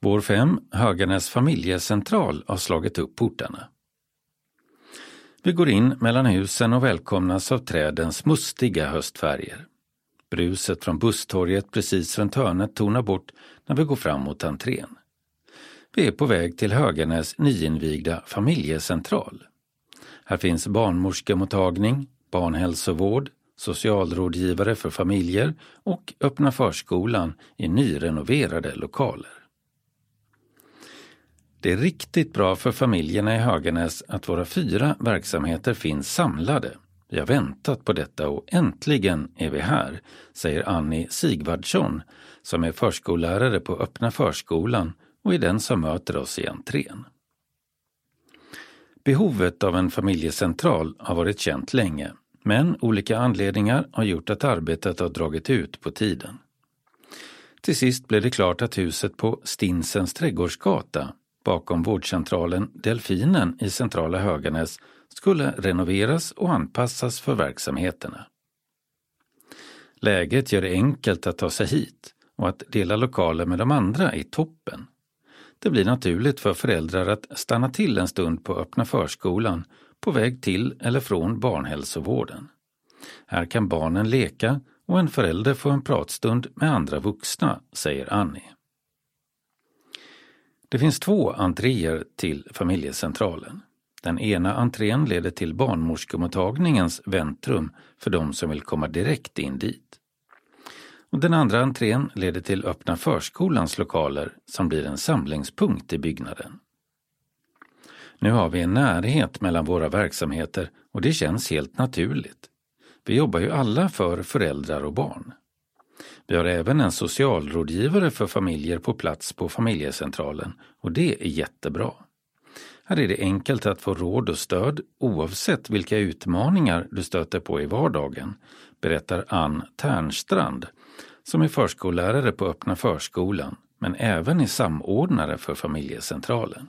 Spår 5, Höganäs familjecentral, har slagit upp portarna. Vi går in mellan husen och välkomnas av trädens mustiga höstfärger. Bruset från busstorget precis runt hörnet tonar bort när vi går fram mot entrén. Vi är på väg till Höganäs nyinvigda familjecentral. Här finns barnmorskemottagning, barnhälsovård, socialrådgivare för familjer och öppna förskolan i nyrenoverade lokaler. Det är riktigt bra för familjerna i Höganäs att våra 4 verksamheter finns samlade. Vi har väntat på detta och äntligen är vi här, säger Annie Sigvardsson som är förskollärare på öppna förskolan och är den som möter oss i entrén. Behovet av en familjecentral har varit känt länge, men olika anledningar har gjort att arbetet har dragit ut på tiden. Till sist blev det klart att huset på Stinsens trädgårdsgata bakom vårdcentralen Delfinen i centrala Höganäs skulle renoveras och anpassas för verksamheterna. Läget gör det enkelt att ta sig hit och att dela lokaler med de andra i toppen. Det blir naturligt för föräldrar att stanna till en stund på öppna förskolan på väg till eller från barnhälsovården. Här kan barnen leka och en förälder få en pratstund med andra vuxna, säger Annie. Det finns 2 entréer till familjecentralen. Den ena entrén leder till barnmorskemottagningens väntrum för de som vill komma direkt in dit. Och den andra entrén leder till öppna förskolans lokaler som blir en samlingspunkt i byggnaden. Nu har vi en närhet mellan våra verksamheter och det känns helt naturligt. Vi jobbar ju alla för föräldrar och barn. Vi har även en socialrådgivare för familjer på plats på familjecentralen och det är jättebra. Här är det enkelt att få råd och stöd oavsett vilka utmaningar du stöter på i vardagen, berättar Ann Tärnstrand som är förskollärare på öppna förskolan men även är samordnare för familjecentralen.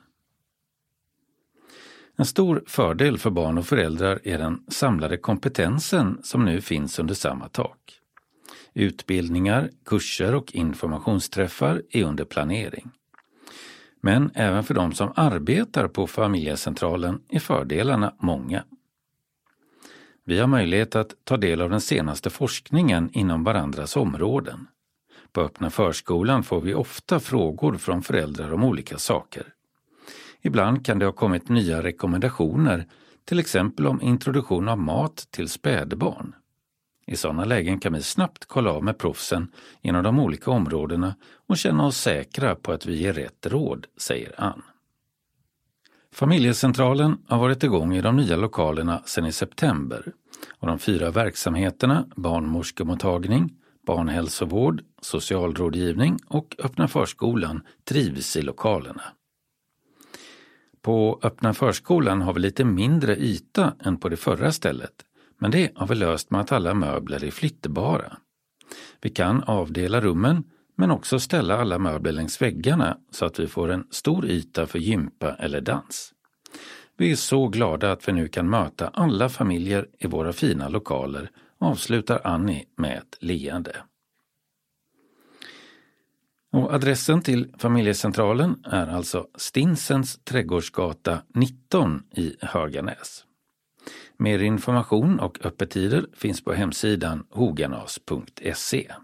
En stor fördel för barn och föräldrar är den samlade kompetensen som nu finns under samma tak. Utbildningar, kurser och informationsträffar är under planering. Men även för de som arbetar på familjecentralen är fördelarna många. Vi har möjlighet att ta del av den senaste forskningen inom varandras områden. På öppna förskolan får vi ofta frågor från föräldrar om olika saker. Ibland kan det ha kommit nya rekommendationer, till exempel om introduktion av mat till spädbarn. I sådana lägen kan vi snabbt kolla av med proffsen inom de olika områdena och känna oss säkra på att vi ger rätt råd, säger Ann. Familjecentralen har varit igång i de nya lokalerna sedan i september och de 4 verksamheterna barnmorskemottagning, barnhälsovård, socialrådgivning och öppna förskolan trivs i lokalerna. På öppna förskolan har vi lite mindre yta än på det förra stället, men det har vi löst med att alla möbler är flyttbara. Vi kan avdela rummen men också ställa alla möbler längs väggarna så att vi får en stor yta för gympa eller dans. Vi är så glada att vi nu kan möta alla familjer i våra fina lokaler, avslutar Annie med ett leende. Och adressen till familjecentralen är alltså Stinsens trädgårdsgata 19 i Höganäs. Mer information och öppettider finns på hemsidan hoganas.se.